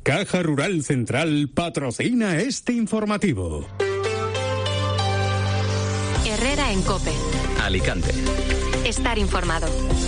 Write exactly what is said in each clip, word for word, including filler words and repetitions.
Caja Rural Central patrocina este informativo. Herrera en COPE. Alicante. Estar informado.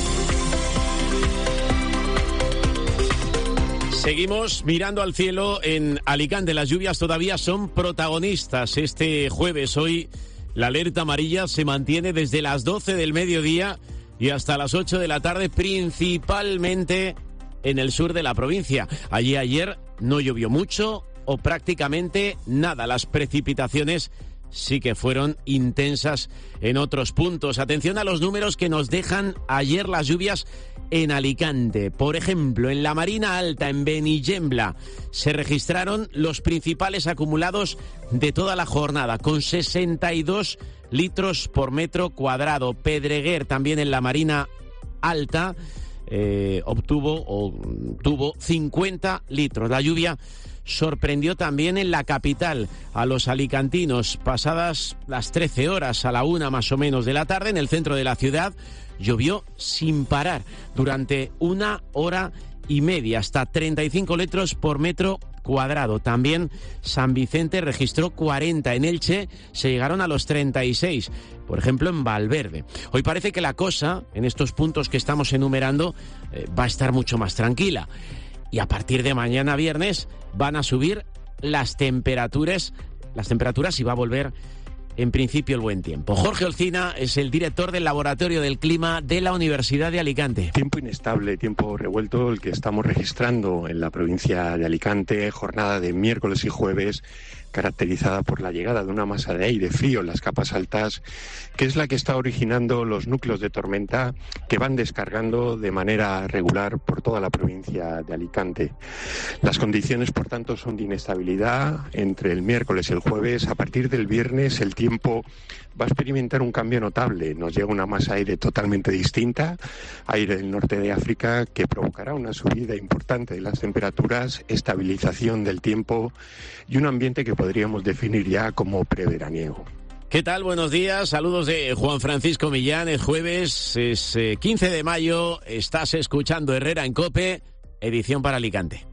Seguimos mirando al cielo en Alicante. Las lluvias todavía son protagonistas. Este jueves, hoy, la alerta amarilla se mantiene desde las doce del mediodía y hasta las ocho de la tarde, principalmente en el sur de la provincia. Allí ayer no llovió mucho o prácticamente nada. Las precipitaciones sí que fueron intensas en otros puntos. Atención a los números que nos dejan ayer las lluvias en Alicante. Por ejemplo, en la Marina Alta, en Benillembla, se registraron los principales acumulados de toda la jornada, con sesenta y dos litros por metro cuadrado. Pedreguer, también en la Marina Alta, eh, obtuvo o tuvo cincuenta litros. La lluvia sorprendió también en la capital a los alicantinos. Pasadas las trece horas, a la una más o menos de la tarde, en el centro de la ciudad, llovió sin parar durante una hora y media, hasta treinta y cinco litros por metro cuadrado. También San Vicente registró cuarenta. En Elche se llegaron a los treinta y seis. Por ejemplo, en Valverde. Hoy parece que la cosa, en estos puntos que estamos enumerando, eh, va a estar mucho más tranquila. Y a partir de mañana viernes van a subir las temperaturas, las temperaturas y va a volver en principio el buen tiempo. Jorge Olcina es el director del Laboratorio del Clima de la Universidad de Alicante. Tiempo inestable, tiempo revuelto el que estamos registrando en la provincia de Alicante, jornada de miércoles y jueves, caracterizada por la llegada de una masa de aire frío en las capas altas, que es la que está originando los núcleos de tormenta que van descargando de manera regular por toda la provincia de Alicante. Las condiciones, por tanto, son de inestabilidad entre el miércoles y el jueves. A partir del viernes el tiempo va a experimentar un cambio notable. Nos llega una masa de aire totalmente distinta, aire del norte de África, que provocará una subida importante de las temperaturas, estabilización del tiempo y un ambiente que podríamos definir ya como preveraniego. ¿Qué tal? Buenos días. Saludos de Juan Francisco Millán. Es jueves, es eh, quince de mayo. Estás escuchando Herrera en COPE, edición para Alicante.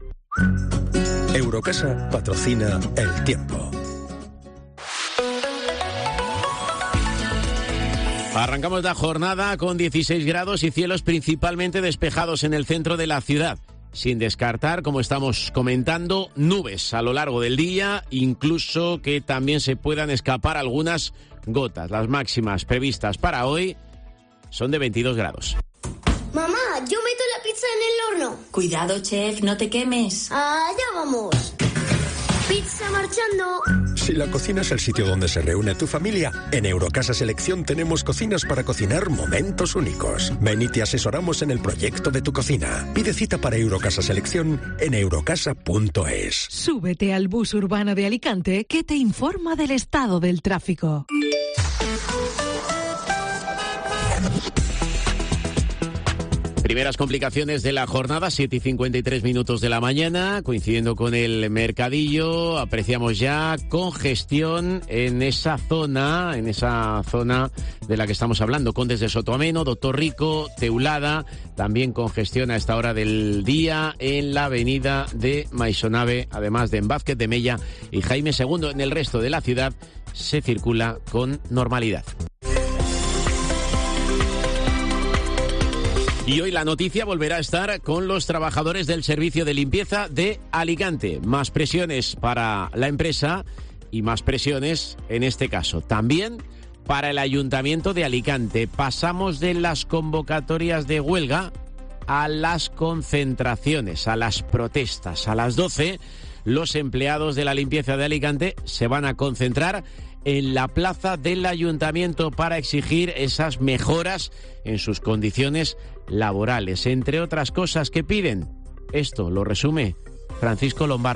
Eurocasa patrocina el tiempo. Arrancamos la jornada con dieciséis grados y cielos principalmente despejados en el centro de la ciudad. Sin descartar, como estamos comentando, nubes a lo largo del día, incluso que también se puedan escapar algunas gotas. Las máximas previstas para hoy son de veintidós grados. Mamá, yo meto la pizza en el horno. Cuidado, chef, no te quemes. Allá vamos. Pizza marchando. Si la cocina es el sitio donde se reúne tu familia, en Eurocasa Selección tenemos cocinas para cocinar momentos únicos. Ven y te asesoramos en el proyecto de tu cocina. Pide cita para Eurocasa Selección en eurocasa punto es. Súbete al bus urbano de Alicante que te informa del estado del tráfico. Primeras complicaciones de la jornada, siete y cincuenta y tres minutos de la mañana, coincidiendo con el mercadillo, apreciamos ya congestión en esa zona, en esa zona de la que estamos hablando, Condes de Sotoameno, Doctor Rico, Teulada, también congestión a esta hora del día en la avenida de Maisonave, además de en Vázquez de Mella y Jaime segundo. En el resto de la ciudad se circula con normalidad. Y hoy la noticia volverá a estar con los trabajadores del servicio de limpieza de Alicante. Más presiones para la empresa y más presiones en este caso. También para el Ayuntamiento de Alicante. Pasamos de las convocatorias de huelga a las concentraciones, a las protestas. A las doce, los empleados de la limpieza de Alicante se van a concentrar en la plaza del Ayuntamiento para exigir esas mejoras en sus condiciones laborales. Entre otras cosas que piden, esto lo resume Francisco Lombardo. La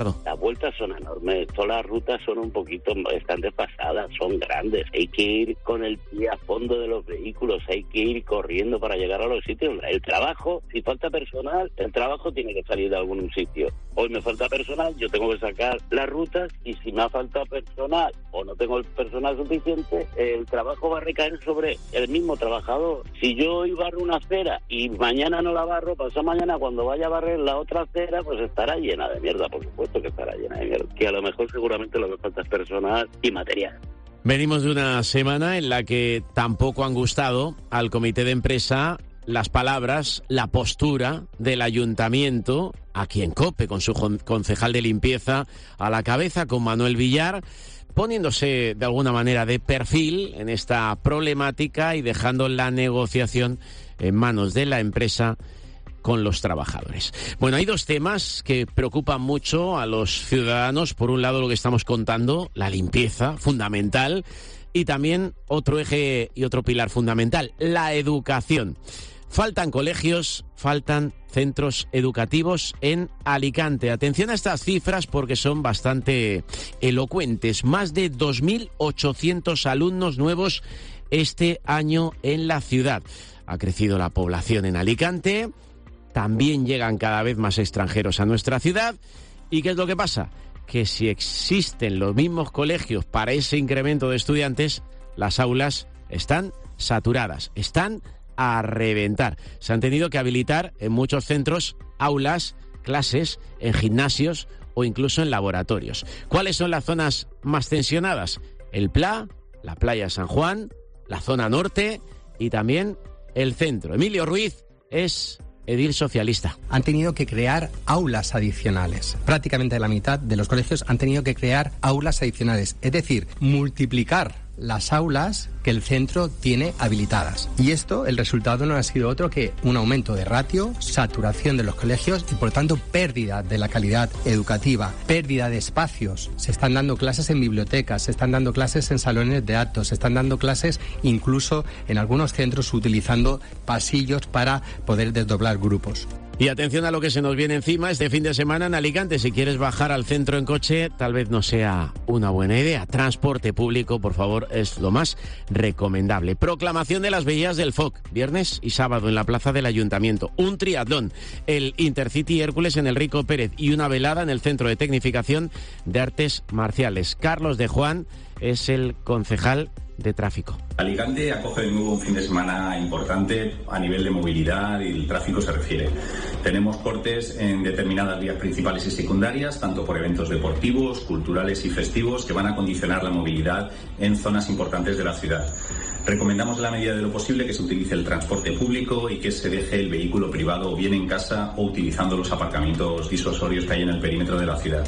vueltas son enormes, todas las rutas son un poquito, están desfasadas, son grandes, hay que ir con el pie a fondo de los vehículos, hay que ir corriendo para llegar a los sitios. El trabajo, si falta personal, el trabajo tiene que salir de algún sitio. Hoy me falta personal, yo tengo que sacar las rutas, y si me ha faltado personal o no tengo el personal suficiente, el trabajo va a recaer sobre el mismo trabajador. Si yo hoy barro una acera y mañana no la barro, pasado mañana cuando vaya a barrer la otra acera, pues estará llena de mierda, por supuesto que estará llena de mierda. Que a lo mejor seguramente lo que falta es personal y material. Venimos de una semana en la que tampoco han gustado al comité de empresa las palabras, la postura del ayuntamiento, aquí en COPE, con su concejal de limpieza a la cabeza, con Manuel Villar, poniéndose de alguna manera de perfil en esta problemática y dejando la negociación en manos de la empresa con los trabajadores. Bueno, hay dos temas que preocupan mucho a los ciudadanos. Por un lado, lo que estamos contando, la limpieza, fundamental, y también otro eje y otro pilar fundamental, la educación. Faltan colegios, faltan centros educativos en Alicante. Atención a estas cifras porque son bastante elocuentes. Más de dos mil ochocientos alumnos nuevos este año en la ciudad. Ha crecido la población en Alicante, también llegan cada vez más extranjeros a nuestra ciudad. ¿Y qué es lo que pasa? Que si existen los mismos colegios para ese incremento de estudiantes, las aulas están saturadas, están a reventar. Se han tenido que habilitar en muchos centros aulas, clases, en gimnasios o incluso en laboratorios. ¿Cuáles son las zonas más tensionadas? El Pla, la playa San Juan, la zona norte y también el centro. Emilio Ruiz es edil socialista. Han tenido que crear aulas adicionales. Prácticamente la mitad de los colegios han tenido que crear aulas adicionales. Es decir, multiplicar las aulas que el centro tiene habilitadas. Y esto, el resultado no ha sido otro que un aumento de ratio, saturación de los colegios y, por tanto, pérdida de la calidad educativa, pérdida de espacios. Se están dando clases en bibliotecas, se están dando clases en salones de actos, se están dando clases incluso en algunos centros utilizando pasillos para poder desdoblar grupos. Y atención a lo que se nos viene encima este fin de semana en Alicante. Si quieres bajar al centro en coche, tal vez no sea una buena idea. Transporte público, por favor, es lo más recomendable. Proclamación de las Veguías del F O C, viernes y sábado en la plaza del Ayuntamiento. Un triatlón, el Intercity Hércules en el Rico Pérez y una velada en el Centro de Tecnificación de Artes Marciales. Carlos de Juan es el concejal de tráfico. Alicante acoge de nuevo un fin de semana importante a nivel de movilidad y el tráfico se refiere. Tenemos cortes en determinadas vías principales y secundarias, tanto por eventos deportivos, culturales y festivos, que van a condicionar la movilidad en zonas importantes de la ciudad. Recomendamos en la medida de lo posible que se utilice el transporte público y que se deje el vehículo privado bien en casa o utilizando los aparcamientos disuasorios que hay en el perímetro de la ciudad.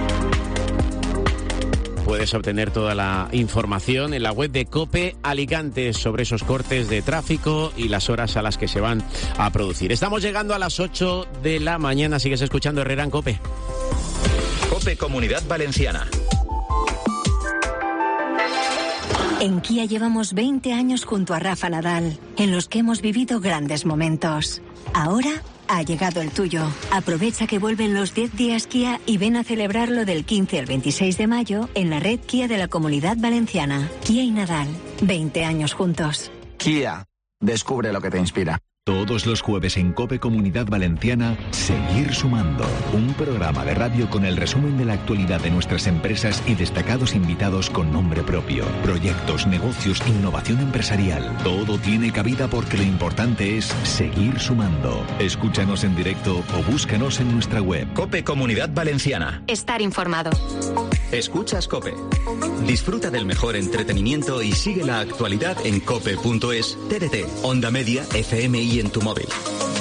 Puedes obtener toda la información en la web de COPE Alicante sobre esos cortes de tráfico y las horas a las que se van a producir. Estamos llegando a las ocho de la mañana. Sigues escuchando Herrera en COPE. COPE Comunidad Valenciana. En Kia llevamos veinte años junto a Rafa Nadal, en los que hemos vivido grandes momentos. Ahora ha llegado el tuyo. Aprovecha que vuelven los diez días Kia y ven a celebrarlo del quince al veintiséis de mayo en la red Kia de la Comunidad Valenciana. Kia y Nadal, veinte años juntos. Kia, descubre lo que te inspira. Todos los jueves en COPE Comunidad Valenciana, Seguir Sumando. Un programa de radio con el resumen de la actualidad de nuestras empresas y destacados invitados con nombre propio. Proyectos, negocios, innovación empresarial. Todo tiene cabida porque lo importante es seguir sumando. Escúchanos en directo o búscanos en nuestra web. COPE Comunidad Valenciana. Estar informado. Escuchas COPE. Disfruta del mejor entretenimiento y sigue la actualidad en cope punto es, T D T, Onda Media, F M y en tu móvil.